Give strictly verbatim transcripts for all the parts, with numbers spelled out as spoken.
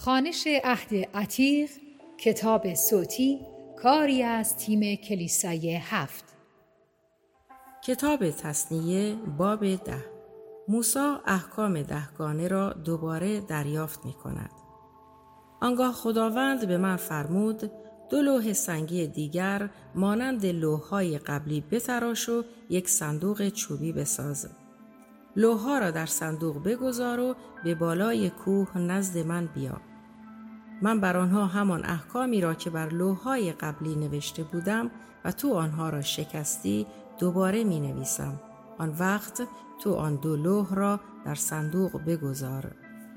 خوانش عهد عتیق، کتاب صوتی، کاری از تیم کلیسای هفت. کتاب تثنیه باب ده. موسی احکام دهگانه را دوباره دریافت می کند. آنگاه خداوند به من فرمود دو لوح سنگی دیگر مانند لوح‌های قبلی بتراش و یک صندوق چوبی بساز. لوح‌ها را در صندوق بگذار و به بالای کوه نزد من بیا. من بر آنها همان احکامی را که بر لوح‌های قبلی نوشته بودم و تو آنها را شکستی دوباره می نویسم. آن وقت تو آن دو لوح را در صندوق بگذار.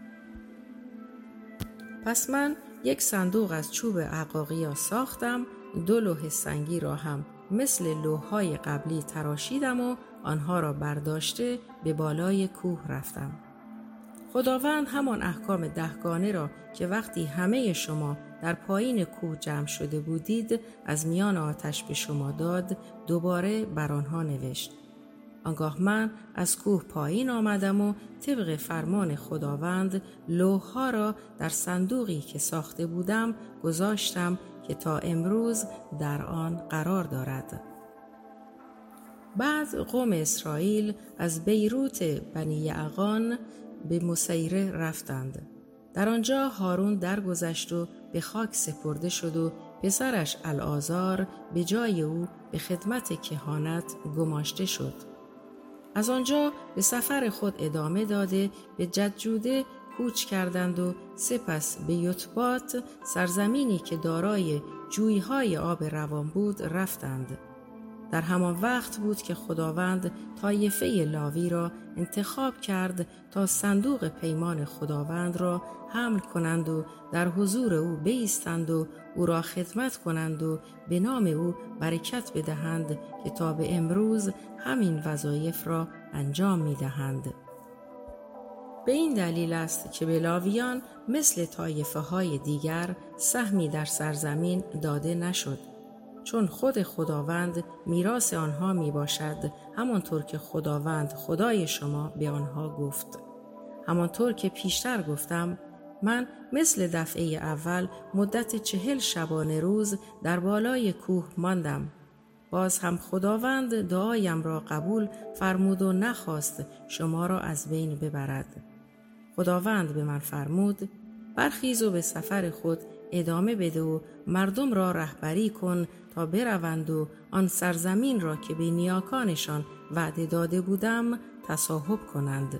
پس من یک صندوق از چوب عقاقیا ساختم، دو لوح سنگی را هم مثل لوح‌های قبلی تراشیدم و آنها را برداشته به بالای کوه رفتم. خداوند همان احکام دهگانه را که وقتی همه شما در پایین کوه جمع شده بودید از میان آتش به شما داد، دوباره بر آنها نوشت. آنگاه من از کوه پایین آمدم و طبق فرمان خداوند لوح‌ها را در صندوقی که ساخته بودم گذاشتم که تا امروز در آن قرار دارد. بعد قوم اسرائیل از بیروت بنی یعقان به مسیره رفتند. در آنجا هارون درگذشت و به خاک سپرده شد و پسرش العازار به جای او به خدمت کهانت گماشته شد. از آنجا به سفر خود ادامه داده به جدجوده کوچ کردند و سپس به یطبات، سرزمینی که دارای جویهای آب روان بود، رفتند. در همان وقت بود که خداوند طایفه لاوی را انتخاب کرد تا صندوق پیمان خداوند را حمل کنند و در حضور او بایستند و او را خدمت کنند و به نام او برکت بدهند که تا به امروز همین وظایف را انجام می دهند. به این دلیل است که به لاویان مثل طایفه های دیگر سهمی در سرزمین داده نشد، چون خود خداوند میراث آنها می باشد، همانطور که خداوند خدای شما به آنها گفت. همانطور که پیشتر گفتم، من مثل دفعه اول مدت چهل شبانه روز در بالای کوه ماندم. باز هم خداوند دعایم را قبول فرمود و نخواست شما را از بین ببرد. خداوند به من فرمود برخیز و به سفر خود ادامه بده و مردم را رهبری کن تا بروند و آن سرزمین را که به نیاکانشان وعده داده بودم تصاحب کنند.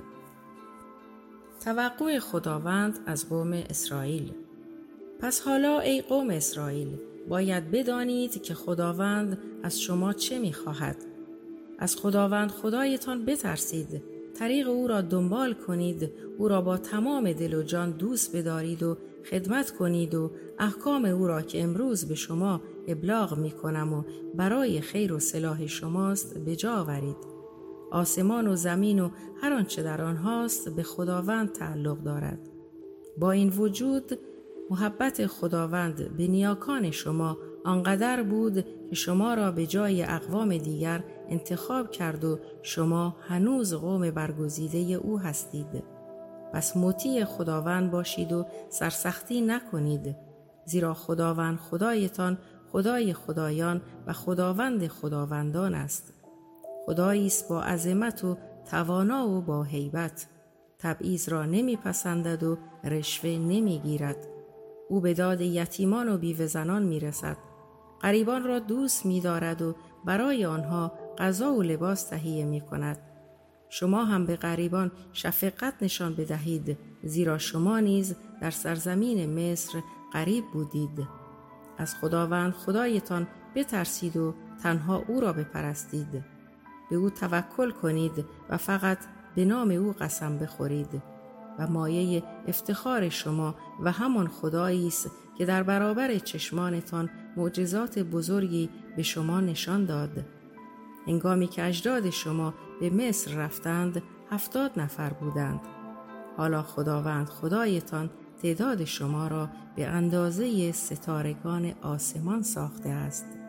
توقع خداوند از قوم اسرائیل. پس حالا ای قوم اسرائیل، باید بدانید که خداوند از شما چه می‌خواهد. از خداوند خدایتان بترسید، طریق او را دنبال کنید، او را با تمام دل و جان دوست بدارید و خدمت کنید و احکام او را که امروز به شما ابلاغ می کنم و برای خیر و صلاح شماست به جا آورید. آسمان و زمین و هر آنچه در آنهاست به خداوند تعلق دارد. با این وجود محبت خداوند به نیاکان شما آنقدر بود که شما را به جای اقوام دیگر انتخاب کرد و شما هنوز قوم برگزیده او هستید. پس مطیع خداوند باشید و سرسختی نکنید، زیرا خداوند خدایتان خدای خدایان و خداوند خداوندان است. خدایی است با عظمت و توانا و با هیبت. تبعیض را نمیپسندد و رشوه نمیگیرد. او به داد یتیمان و بیوه زنان میرسد. غریبان را دوست می‌دارد و برای آنها غذا و لباس تهیه می‌کند. شما هم به غریبان شفقت نشان بدهید، زیرا شما نیز در سرزمین مصر غریب بودید. از خداوند خدایتان بترسید و تنها او را بپرستید. به او توکل کنید و فقط به نام او قسم بخورید. و مایه افتخار شما و همان خدایی است که در برابر چشمانتان معجزات بزرگی به شما نشان داد. هنگامی که اجداد شما به مصر رفتند هفتاد نفر بودند. حالا خداوند خدایتان تعداد شما را به اندازه ستارگان آسمان ساخته است.